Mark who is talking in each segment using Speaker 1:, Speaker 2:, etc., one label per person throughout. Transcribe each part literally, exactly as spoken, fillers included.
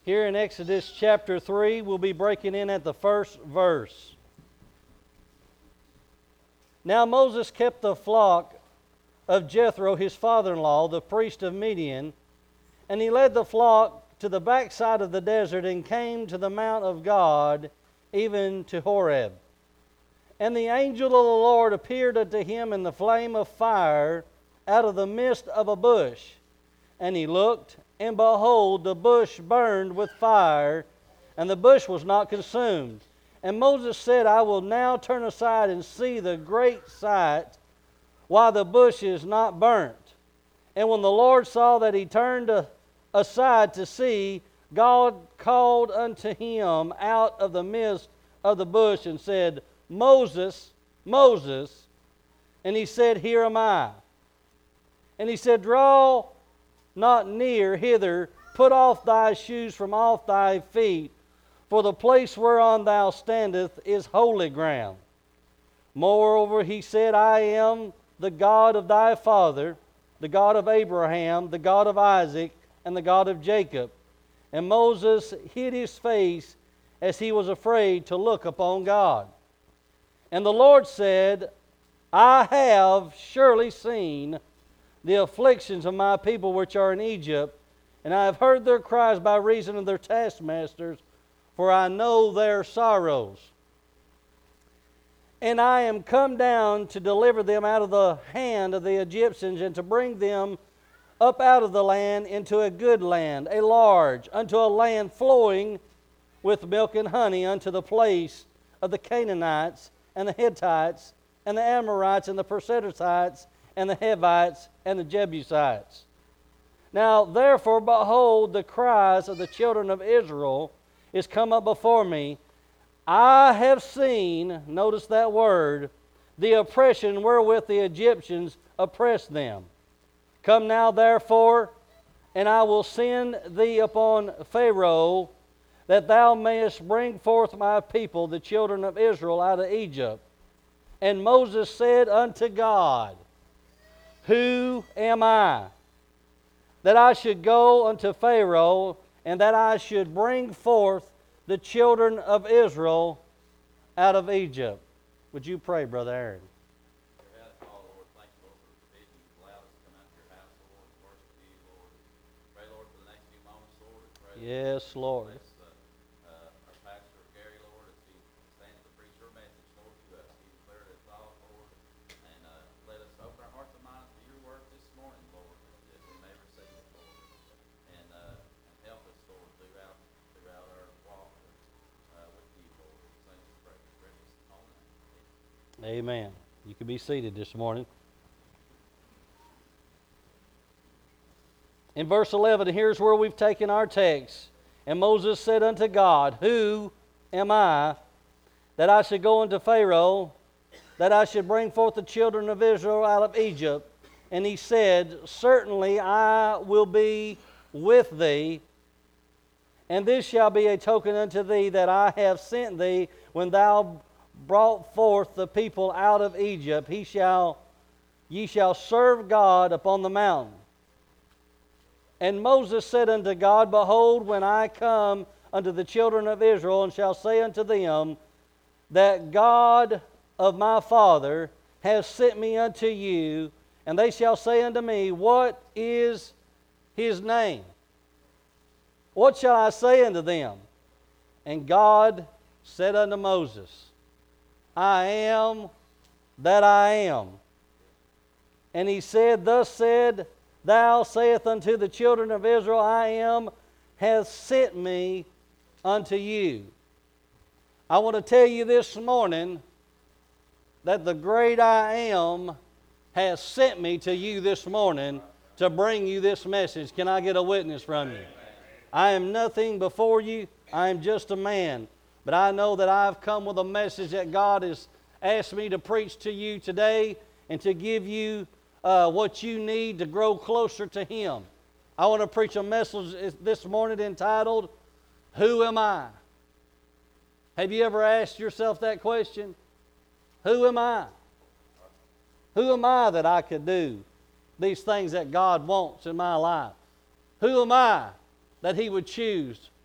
Speaker 1: Here in Exodus chapter three, we'll be breaking in at the first verse. Now Moses kept the flock of Jethro, his father-in-law, the priest of Midian, and he led the flock to the backside of the desert and came to the mount of God, even to Horeb. And the angel of the Lord appeared unto him in the flame of fire out of the midst of a bush. And he looked, and behold, the bush burned with fire, and the bush was not consumed. And Moses said, I will now turn aside and see the great sight, why the bush is not burnt. And when the Lord saw that he turned aside to see, God called unto him out of the midst of the bush and said, Moses, Moses. And he said, Here am I. And he said, Draw not near hither, put off thy shoes from off thy feet, for the place whereon thou standest is holy ground. Moreover, he said, I am the God of thy father, the God of Abraham, the God of Isaac, and the God of Jacob. And Moses hid his face as he was afraid to look upon God. And the Lord said, I have surely seen the afflictions of my people which are in Egypt, and I have heard their cries by reason of their taskmasters, for I know their sorrows. And I am come down to deliver them out of the hand of the Egyptians, and to bring them up out of the land into a good land, a large, unto a land flowing with milk and honey, unto the place of the Canaanites, and the Hittites, and the Amorites, and the Perizzites, and the Hivites, and the Jebusites. Now therefore, behold, the cries of the children of Israel is come up before me. I have seen, notice that word, the oppression wherewith the Egyptians oppressed them. Come now therefore, and I will send thee upon Pharaoh, that thou mayest bring forth my people, the children of Israel, out of Egypt. And Moses said unto God, Who am I, that I should go unto Pharaoh, and that I should bring forth the children of Israel out of Egypt? Would you pray, Brother Aaron? Yes, Lord.
Speaker 2: Bless uh, uh, our pastor, Gary, Lord, as he stands to preach your message, Lord, to us. He declared it all, Lord. And uh, let us open our hearts and minds to your word this morning, Lord, that we may receive it, Lord. And, uh, and help us, Lord, throughout throughout our walk uh, with you, Lord. Thank you, precious, precious name.
Speaker 1: Amen. You can be seated this morning. In verse eleven, here's where we've taken our text. And Moses said unto God, Who am I, that I should go unto Pharaoh, that I should bring forth the children of Israel out of Egypt? And he said, Certainly I will be with thee, and this shall be a token unto thee that I have sent thee when thou brought forth the people out of Egypt. He shall, ye shall serve God upon the mountain. And Moses said unto God, Behold, when I come unto the children of Israel, and shall say unto them, that God of my father has sent me unto you, and they shall say unto me, What is his name? What shall I say unto them? And God said unto Moses, I am that I am. And he said, Thus said Thou saith unto the children of Israel, I am, hath sent me unto you. I want to tell you this morning that the great I am has sent me to you this morning to bring you this message. Can I get a witness from you? I am nothing before you. I am just a man. But I know that I've come with a message that God has asked me to preach to you today and to give you Uh, what you need to grow closer to Him. I want to preach a message this morning entitled, Who am I? Have you ever asked yourself that question? Who am I? Who am I that I could do these things that God wants in my life? Who am I that He would choose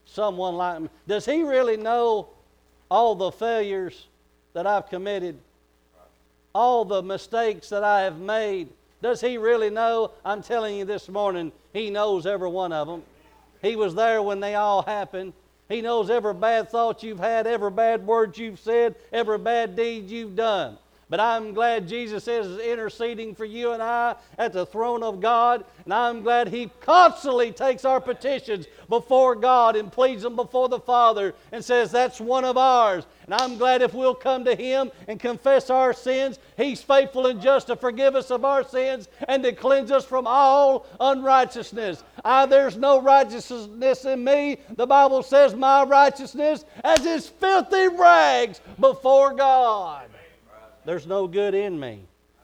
Speaker 1: someone like me? Does He really know all the failures that I've committed? All the mistakes that I have made? Does He really know? I'm telling you this morning, He knows every one of them. He was there when they all happened. He knows every bad thought you've had, every bad word you've said, every bad deed you've done. But I'm glad Jesus is interceding for you and I at the throne of God. And I'm glad He constantly takes our petitions before God and pleads them before the Father and says that's one of ours. And I'm glad if we'll come to Him and confess our sins, He's faithful and just to forgive us of our sins and to cleanse us from all unrighteousness. I, there's no righteousness in me. The Bible says my righteousness as is filthy rags before God. There's no good in me.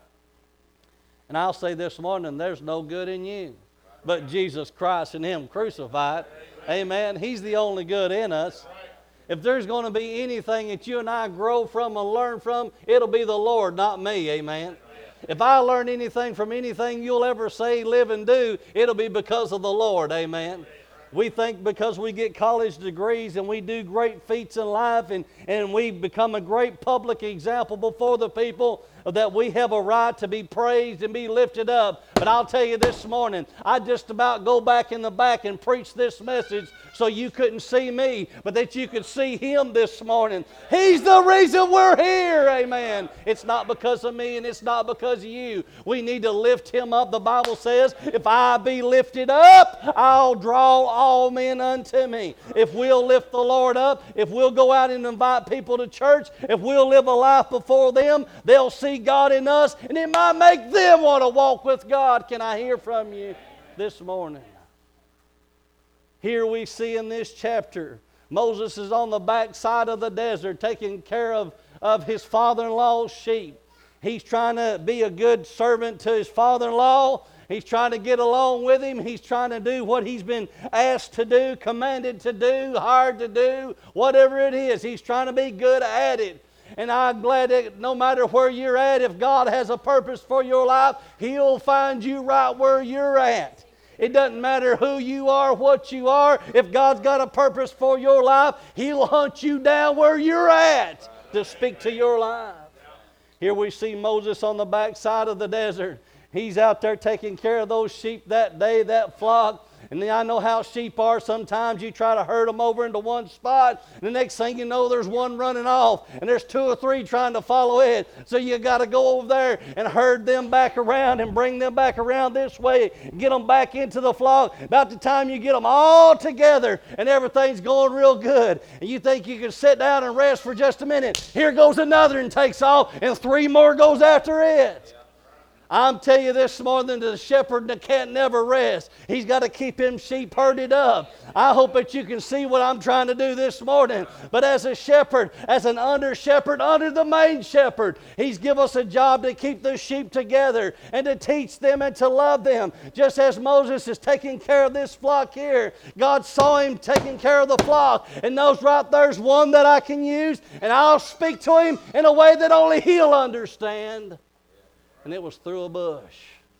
Speaker 1: And I'll say this morning, there's no good in you but Jesus Christ and Him crucified. Amen. He's the only good in us. If there's going to be anything that you and I grow from and learn from, it'll be the Lord, not me. Amen. If I learn anything from anything you'll ever say, live, and do, it'll be because of the Lord. Amen. We think because we get college degrees and we do great feats in life and, and we become a great public example before the people that we have a right to be praised and be lifted up. But I'll tell you this morning, I just about go back in the back and preach this message so you couldn't see me, but that you could see Him this morning. He's the reason we're here, amen. It's not because of me and it's not because of you. We need to lift Him up. The Bible says, if I be lifted up, I'll draw all men unto me. If we'll lift the Lord up, if we'll go out and invite people to church, if we'll live a life before them, they'll see God in us, and it might make them want to walk with God. Can I hear from you this morning? Here we see in this chapter, Moses is on the backside of the desert taking care of, of his father-in-law's sheep. He's trying to be a good servant to his father-in-law. He's trying to get along with him. He's trying to do what he's been asked to do, commanded to do, hired to do, whatever it is. He's trying to be good at it. And I'm glad that no matter where you're at, if God has a purpose for your life, He'll find you right where you're at. It doesn't matter who you are, what you are. If God's got a purpose for your life, He'll hunt you down where you're at to speak to your life. Here we see Moses on the backside of the desert. He's out there taking care of those sheep that day, that flock. And then I know how sheep are. Sometimes you try to herd them over into one spot, and the next thing you know, there's one running off, and there's two or three trying to follow it. So you got to go over there and herd them back around and bring them back around this way, get them back into the flock. About the time you get them all together and everything's going real good, and you think you can sit down and rest for just a minute, here goes another and takes off, and three more goes after it. I'm telling you this morning, the shepherd that can't never rest. He's got to keep him sheep herded up. I hope that you can see what I'm trying to do this morning. But as a shepherd, as an under shepherd, under the main shepherd, He's given us a job to keep the sheep together and to teach them and to love them. Just as Moses is taking care of this flock here, God saw him taking care of the flock and knows right there's one that I can use, and I'll speak to him in a way that only He'll understand. And it was through a bush.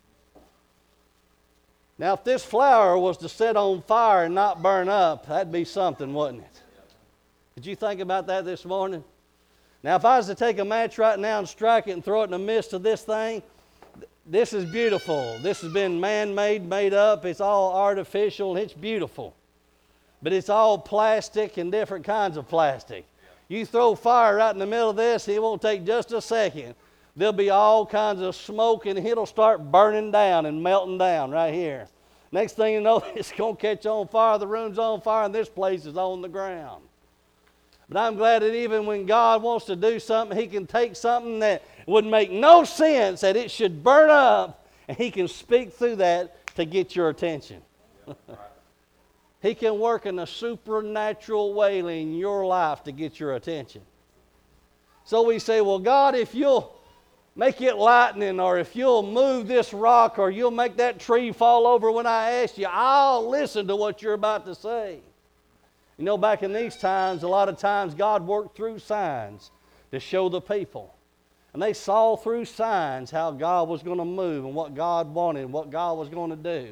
Speaker 1: Now, if this flower was to set on fire and not burn up, that'd be something, wouldn't it? Did you think about that this morning? Now, if I was to take a match right now and strike it and throw it in the midst of this thing, this is beautiful. This has been man-made, made up. It's all artificial. It's beautiful. But it's all plastic and different kinds of plastic. You throw fire right in the middle of this, it won't take just a second. There'll be all kinds of smoke, and it'll start burning down and melting down right here. Next thing you know, it's going to catch on fire. The room's on fire, and this place is on the ground. But I'm glad that even when God wants to do something, He can take something that would make no sense, that it should burn up, and He can speak through that to get your attention. He can work in a supernatural way in your life to get your attention. So we say, well, God, if you'll make it lightning, or if you'll move this rock, or you'll make that tree fall over when I ask you, I'll listen to what you're about to say. You know, back in these times, a lot of times God worked through signs to show the people. And they saw through signs how God was going to move and what God wanted and what God was going to do.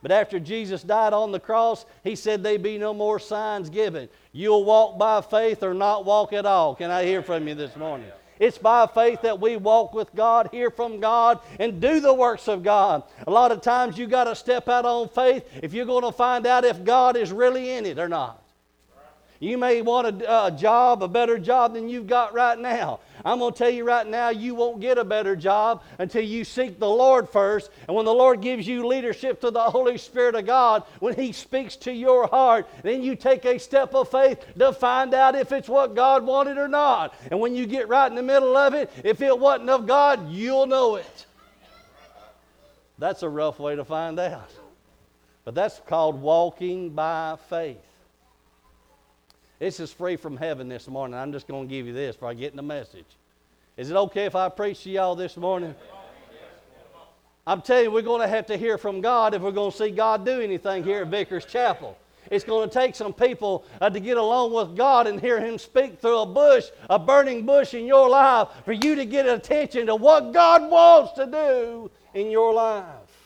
Speaker 1: But after Jesus died on the cross, He said there be no more signs given. You'll walk by faith or not walk at all. Can I hear from you this morning? It's by faith that we walk with God, hear from God, and do the works of God. A lot of times you got to step out on faith if you're going to find out if God is really in it or not. You may want a, a job, a better job than you've got right now. I'm going to tell you right now, you won't get a better job until you seek the Lord first. And when the Lord gives you leadership to the Holy Spirit of God, when He speaks to your heart, then you take a step of faith to find out if it's what God wanted or not. And when you get right in the middle of it, if it wasn't of God, you'll know it. That's a rough way to find out. But that's called walking by faith. This is free from heaven this morning. I'm just going to give you this before I get in the message. Is it okay if I preach to y'all this morning? I'm telling you, we're going to have to hear from God if we're going to see God do anything here at Vickers Chapel. It's going to take some people uh, to get along with God and hear Him speak through a bush, a burning bush in your life, for you to get attention to what God wants to do in your life.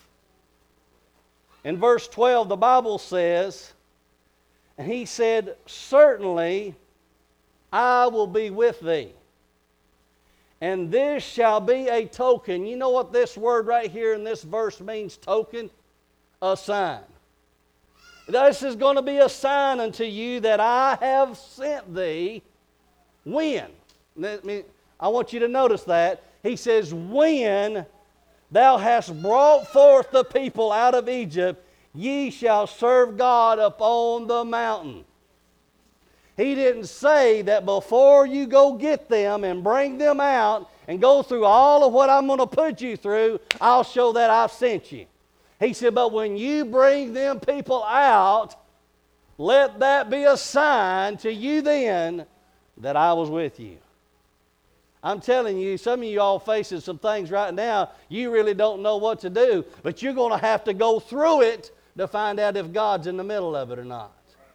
Speaker 1: In verse twelve, the Bible says, and He said, certainly I will be with thee. And this shall be a token. You know what this word right here in this verse means, token? A sign. This is going to be a sign unto you that I have sent thee. When? I want you to notice that. He says, when thou hast brought forth the people out of Egypt, ye shall serve God upon the mountain. He didn't say that before you go get them and bring them out and go through all of what I'm going to put you through, I'll show that I've sent you. He said, but when you bring them people out, let that be a sign to you then that I was with you. I'm telling you, some of you all facing some things right now, you really don't know what to do, but you're going to have to go through it to find out if God's in the middle of it or not.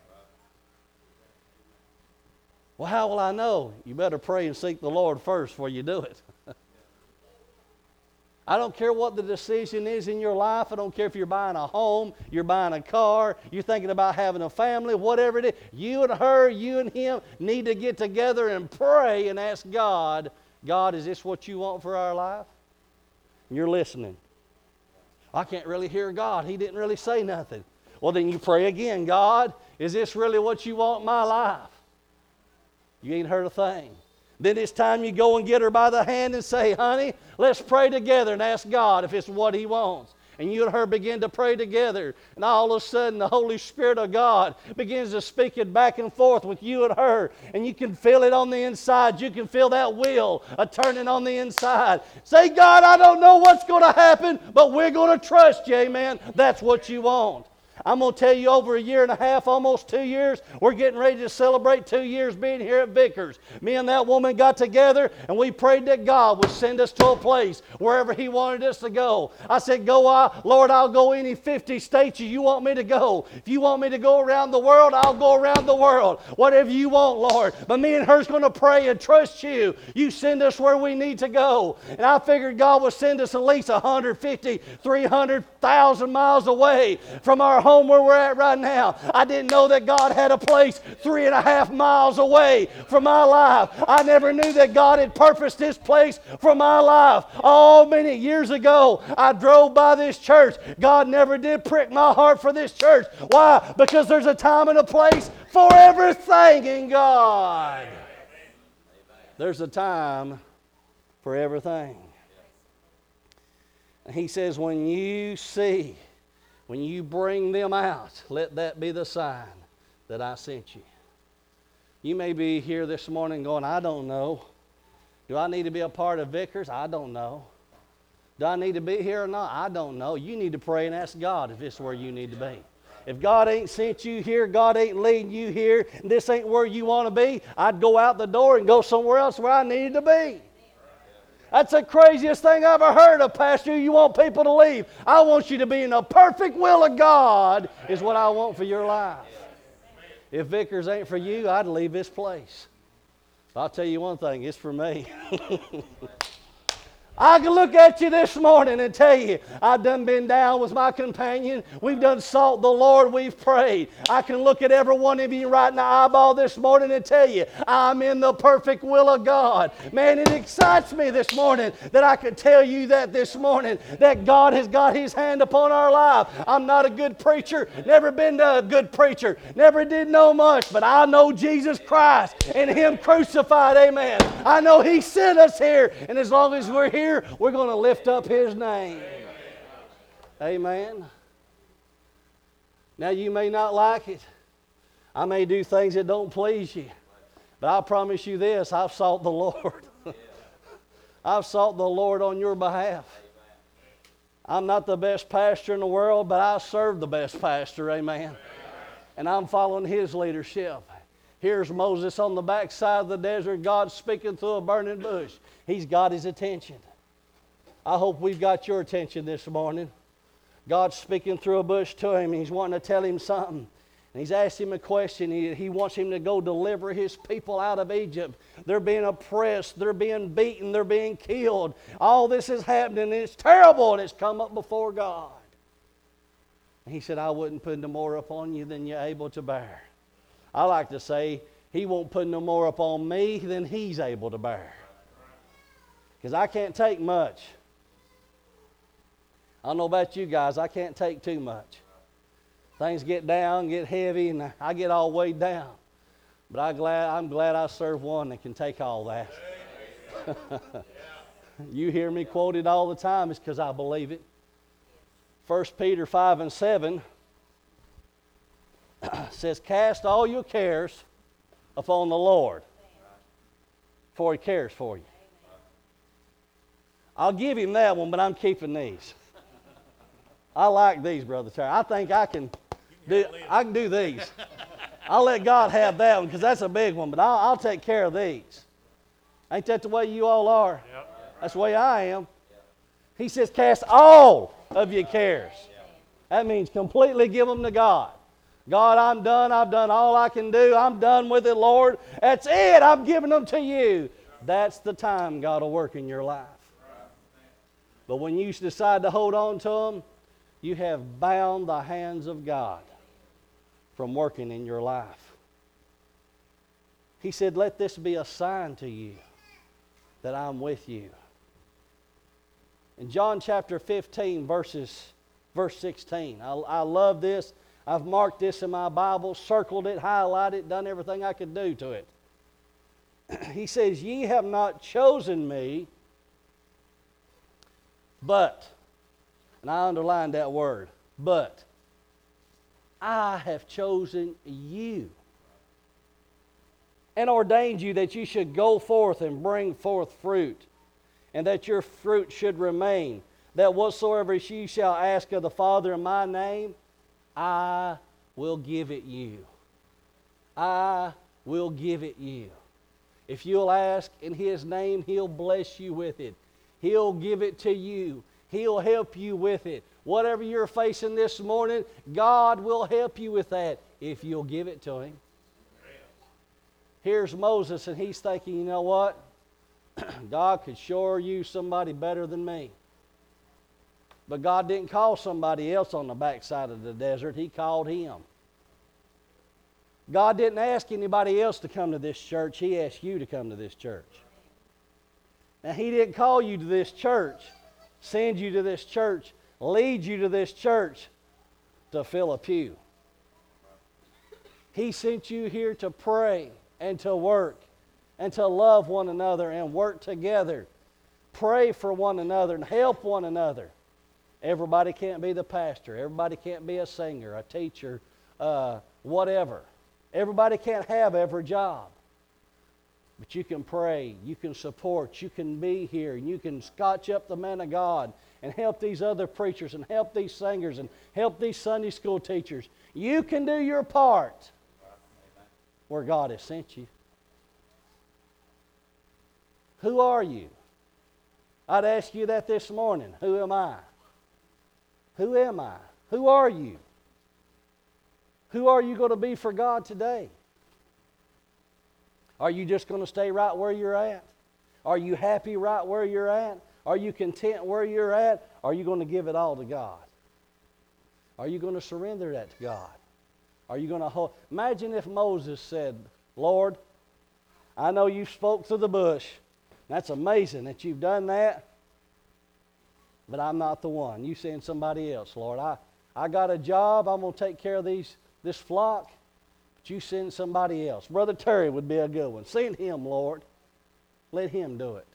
Speaker 1: Well, how will I know? You better pray and seek the Lord first before you do it. I don't care what the decision is in your life. I don't care if you're buying a home, you're buying a car, you're thinking about having a family, whatever it is. You and her, you and him need to get together and pray and ask God, God, is this what you want for our life? And you're listening. I can't really hear God. He didn't really say nothing. Well, then you pray again. God, is this really what you want in my life? You ain't heard a thing. Then it's time you go and get her by the hand and say, honey, let's pray together and ask God if it's what He wants. And you and her begin to pray together. And all of a sudden, the Holy Spirit of God begins to speak it back and forth with you and her. And you can feel it on the inside. You can feel that wheel a turning on the inside. Say, God, I don't know what's going to happen, but we're going to trust you, amen. That's what you want. I'm going to tell you, over a year and a half, almost two years, we're getting ready to celebrate two years being here at Vickers. Me and that woman got together, and we prayed that God would send us to a place wherever He wanted us to go. I said, "Go, uh, Lord, I'll go any fifty states you want me to go. If you want me to go around the world, I'll go around the world. Whatever you want, Lord." But me and her's going to pray and trust you. You send us where we need to go. And I figured God would send us at least one hundred fifty, three hundred thousand miles away from our home where we're at right now. I didn't know that God had a place three and a half miles away from my life. I never knew that God had purposed this place for my life. Oh, many years ago, I drove by this church. God never did prick my heart for this church. Why? Because there's a time and a place for everything in God. There's a time for everything. And He says, when you see, when you bring them out, let that be the sign that I sent you. You may be here this morning going, I don't know. Do I need to be a part of Vickers? I don't know. Do I need to be here or not? I don't know. You need to pray and ask God if this is where you need to be. If God ain't sent you here, God ain't leading you here, and this ain't where you want to be, I'd go out the door and go somewhere else where I needed to be. That's the craziest thing I ever heard of, Pastor. You want people to leave. I want you to be in the perfect will of God is what I want for your life. If Vickers ain't for you, I'd leave this place. I'll tell you one thing, it's for me. I can look at you this morning and tell you, I've done been down with my companion. We've done sought the Lord. We've prayed. I can look at every one of you right in the eyeball this morning and tell you, I'm in the perfect will of God. Man, it excites me this morning that I could tell you that this morning, that God has got His hand upon our life. I'm not a good preacher. Never been to a good preacher. Never did know much, but I know Jesus Christ and Him crucified. Amen. I know He sent us here, and as long as we're here, we're going to lift up His name. Amen. Now, you may not like it. I may do things that don't please you. But I promise you this, I've sought the Lord. I've sought the Lord on your behalf. I'm not the best pastor in the world, but I serve the best pastor. Amen. And I'm following His leadership. Here's Moses on the backside of the desert. God speaking through a burning bush. He's got his attention. I hope we've got your attention this morning. God's speaking through a bush to him. He's wanting to tell him something. And He's asked him a question. He, he wants him to go deliver His people out of Egypt. They're being oppressed. They're being beaten. They're being killed. All this is happening. And it's terrible. And it's come up before God. And He said, I wouldn't put no more upon you than you're able to bear. I like to say, He won't put no more upon me than He's able to bear. Because I can't take much. I don't know about you guys, I can't take too much. Things get down, get heavy, and I get all weighed down. But I'm glad, I'm glad I serve one that can take all that. You hear me quoted all the time, it's because I believe it. First Peter five and seven says, cast all your cares upon the Lord, for He cares for you. I'll give Him that one, but I'm keeping these. I like these, Brother Terry. I think I can do, I can do these. I'll let God have that one because that's a big one, but I'll, I'll take care of these. Ain't that the way you all are? Yep. That's the way I am. He says, cast all of your cares. That means completely give them to God. God, I'm done. I've done all I can do. I'm done with it, Lord. That's it. I'm giving them to you. That's the time God will work in your life. But when you decide to hold on to them, you have bound the hands of God from working in your life. He said, let this be a sign to you that I'm with you. In John chapter fifteen, verses, verse sixteen, I, I love this. I've marked this in my Bible, circled it, highlighted it, done everything I could do to it. He says, ye have not chosen me, but, and I underlined that word, but, I have chosen you and ordained you that you should go forth and bring forth fruit, and that your fruit should remain, that whatsoever ye shall ask of the Father in my name, I will give it you. I will give it you. If you'll ask in His name, He'll bless you with it. He'll give it to you. He'll help you with it. Whatever you're facing this morning, God will help you with that if you'll give it to Him. Here's Moses, and he's thinking, you know what? God could sure use somebody better than me. But God didn't call somebody else on the backside of the desert. He called him. God didn't ask anybody else to come to this church. He asked you to come to this church. Now, He didn't call you to this church, send you to this church, lead you to this church to fill a pew. He sent you here to pray and to work and to love one another and work together. Pray for one another and help one another. Everybody can't be the pastor. Everybody can't be a singer, a teacher, uh, whatever. Everybody can't have every job. But you can pray, you can support, you can be here, and you can scotch up the man of God and help these other preachers and help these singers and help these Sunday school teachers. You can do your part where God has sent you. Who are you? I'd ask you that this morning. Who am I? Who am I? Who are you? Who are you going to be for God today? Are you just going to stay right where you're at? Are you happy right where you're at? Are you content where you're at? Are you going to give it all to God? Are you going to surrender that to God? Are you going to hold? Imagine if Moses said, Lord, I know you spoke through the bush. That's amazing that you've done that, but I'm not the one. You send somebody else, Lord. I, I got a job. I'm going to take care of these this flock, but you send somebody else. Brother Terry would be a good one. Send him, Lord. Let him do it.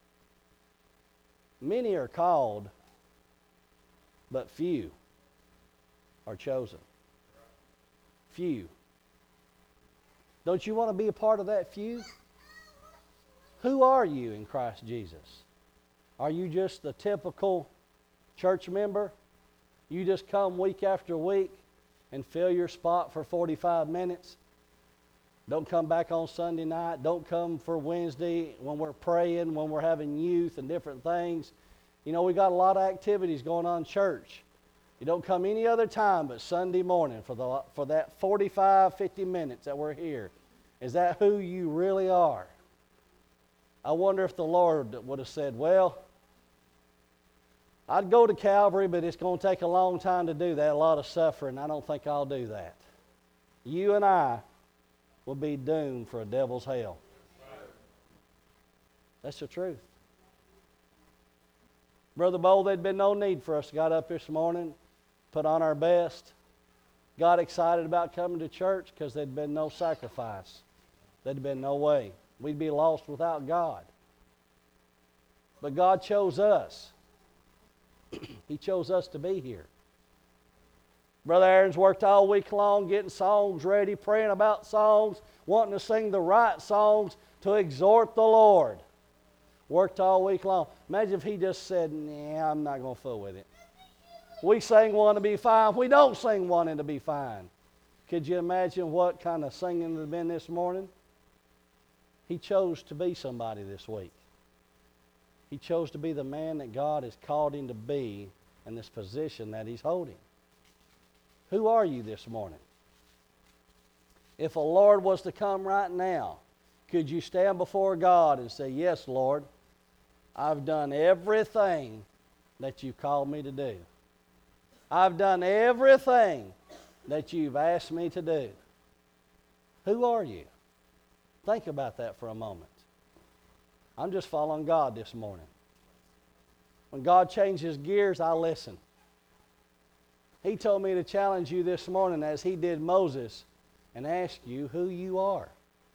Speaker 1: Many are called, but few are chosen. Few. Don't you want to be a part of that few? Who are you in Christ Jesus? Are you just the typical church member? You just come week after week and fill your spot for forty-five minutes? Don't come back on Sunday night. Don't come for Wednesday when we're praying, when we're having youth and different things. You know, we got a lot of activities going on in church. You don't come any other time but Sunday morning for, the, for that forty-five, fifty minutes that we're here. Is that who you really are? I wonder if the Lord would have said, well, I'd go to Calvary, but it's going to take a long time to do that, a lot of suffering. I don't think I'll do that. You and I will be doomed for a devil's hell. That's the truth. Brother Bowl, there'd been no need for us to get up this morning, put on our best, got excited about coming to church because there'd been no sacrifice. There'd been no way. We'd be lost without God. But God chose us. He chose us to be here. Brother Aaron's worked all week long getting songs ready, praying about songs, wanting to sing the right songs to exhort the Lord. Worked all week long. Imagine if he just said, nah, I'm not going to fool with it. We sing one to be fine. We don't sing one and to be fine. Could you imagine what kind of singing it had been this morning? He chose to be somebody this week. He chose to be the man that God has called him to be in this position that he's holding. Who are you this morning? If a Lord was to come right now, could you stand before God and say, yes, Lord, I've done everything that you've called me to do. I've done everything that you've asked me to do. Who are you? Think about that for a moment. I'm just following God this morning. When God changes gears, I listen. He told me to challenge you this morning as he did Moses and ask you who you are.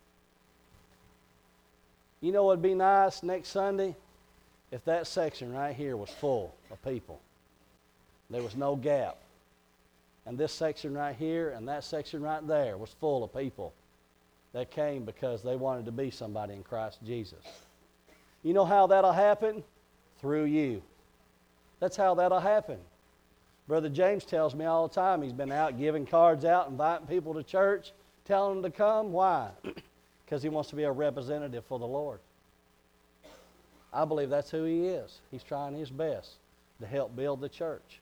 Speaker 1: You know what would be nice next Sunday? If that section right here was full of people. There was no gap. And this section right here and that section right there was full of people that came because they wanted to be somebody in Christ Jesus. You know how that'll happen? Through you. That's how that'll happen. Brother James tells me all the time he's been out giving cards out, inviting people to church, telling them to come. Why? Because he wants to be a representative for the Lord. I believe that's who he is. He's trying his best to help build the church.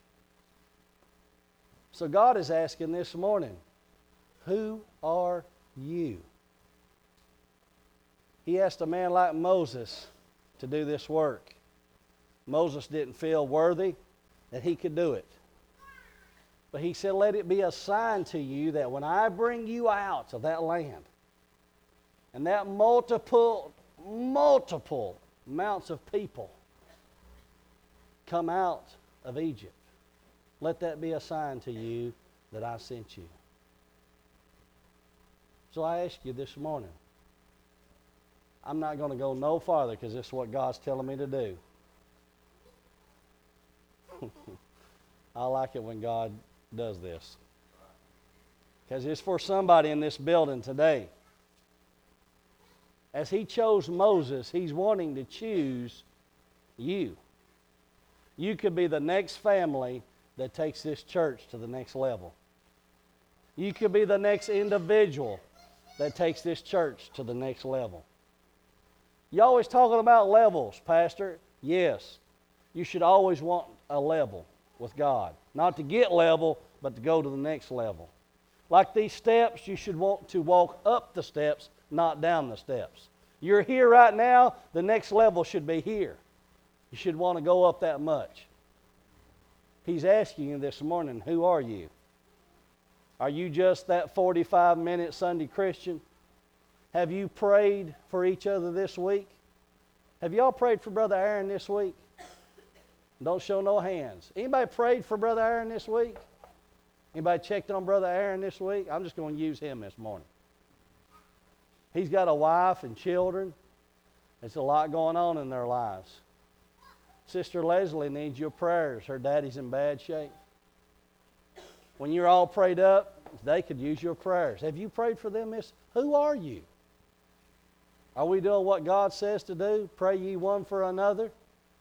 Speaker 1: So God is asking this morning, who are you? He asked a man like Moses to do this work. Moses didn't feel worthy that he could do it. But he said, let it be a sign to you that when I bring you out of that land, and that multiple, multiple amounts of people come out of Egypt, let that be a sign to you that I sent you. So I ask you this morning, I'm not going to go no farther because this is what God's telling me to do. I like it when God does this. Because it's for somebody in this building today. As he chose Moses, he's wanting to choose you. You could be the next family that takes this church to the next level. You could be the next individual that takes this church to the next level. You always talking about levels, Pastor. Yes, you should always want a level with God. Not to get level, but to go to the next level. Like these steps, you should want to walk up the steps, not down the steps. You're here right now, the next level should be here. You should want to go up that much. He's asking you this morning, who are you? Are you just that forty-five minute Sunday Christian? Have you prayed for each other this week? Have y'all prayed for Brother Aaron this week? Don't show no hands. Anybody prayed for Brother Aaron this week? Anybody checked on Brother Aaron this week? I'm just going to use him this morning. He's got a wife and children. There's a lot going on in their lives. Sister Leslie needs your prayers. Her daddy's in bad shape. When you're all prayed up, they could use your prayers. Have you prayed for them, miss? Who are you? Are we doing what God says to do? Pray ye one for another?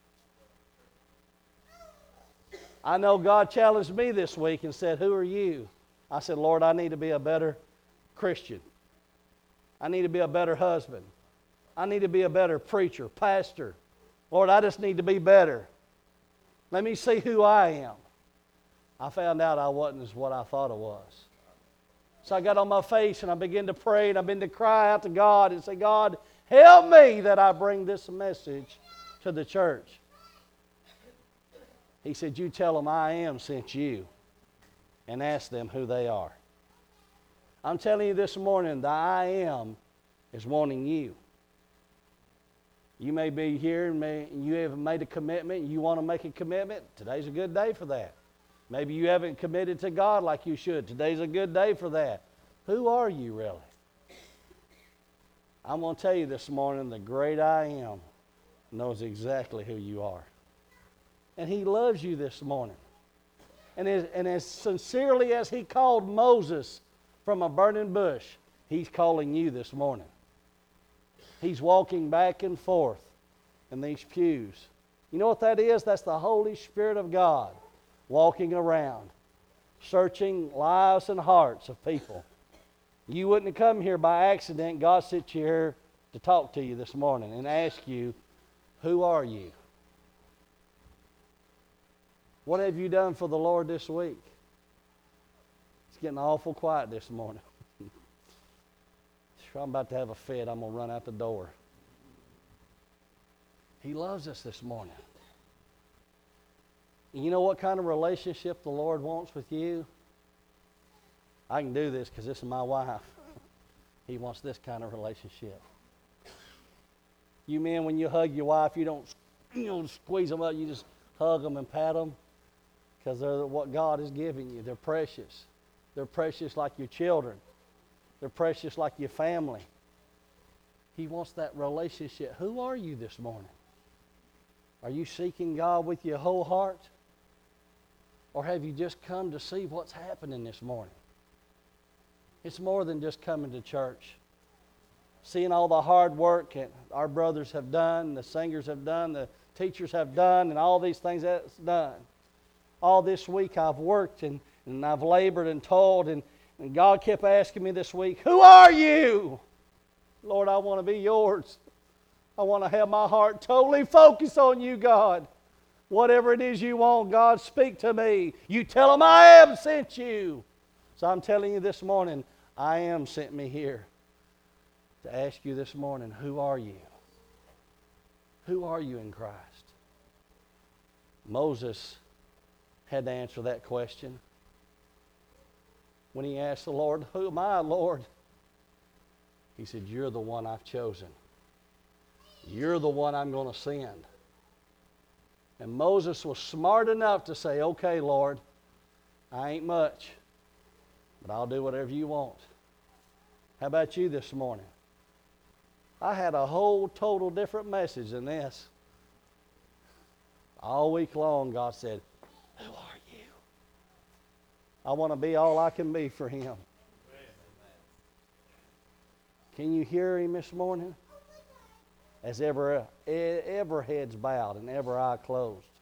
Speaker 1: I know God challenged me this week and said, who are you? I said, Lord, I need to be a better Christian. I need to be a better husband. I need to be a better preacher, pastor. Lord, I just need to be better. Let me see who I am. I found out I wasn't as what I thought I was. So I got on my face and I began to pray and I began to cry out to God and say, God, help me that I bring this message to the church. He said, you tell them I am sent you and ask them who they are. I'm telling you this morning, the I am is wanting you. You may be here and may, you have made a commitment. You want to make a commitment. Today's a good day for that. Maybe you haven't committed to God like you should. Today's a good day for that. Who are you really? I'm going to tell you this morning, the great I am knows exactly who you are. And He loves you this morning. And as, and as sincerely as He called Moses from a burning bush, He's calling you this morning. He's walking back and forth in these pews. You know what that is? That's the Holy Spirit of God walking around, searching lives and hearts of people. You wouldn't have come here by accident. God sent you here to talk to you this morning and ask you, who are you? What have you done for the Lord this week? It's getting awful quiet this morning. I'm about to have a fit. I'm going to run out the door. He loves us this morning. And you know what kind of relationship the Lord wants with you? I can do this because this is my wife. He wants this kind of relationship. You men, when you hug your wife, you don't, you don't squeeze them up. You just hug them and pat them because they're what God is giving you. They're precious. They're precious like your children. They're precious like your family. He wants that relationship. Who are you this morning? Are you seeking God with your whole heart? Or have you just come to see what's happening this morning? It's more than just coming to church. Seeing all the hard work that our brothers have done, the singers have done, the teachers have done, and all these things that's done. All this week I've worked and, and I've labored and toiled, and And God kept asking me this week, who are you? Lord, I want to be yours. I want to have my heart totally focused on you, God. Whatever it is you want, God, speak to me. You tell them I am sent you. So I'm telling you this morning, I am sent me here to ask you this morning, who are you? Who are you in Christ? Moses had to answer that question. When he asked the Lord, who am I, Lord? He said, you're the one I've chosen. You're the one I'm going to send. And Moses was smart enough to say, okay, Lord, I ain't much, but I'll do whatever you want. How about you this morning? I had a whole total different message than this. All week long, God said, who are you? I want to be all I can be for Him. Can you hear Him this morning? As ever, ever heads bowed and ever eye closed.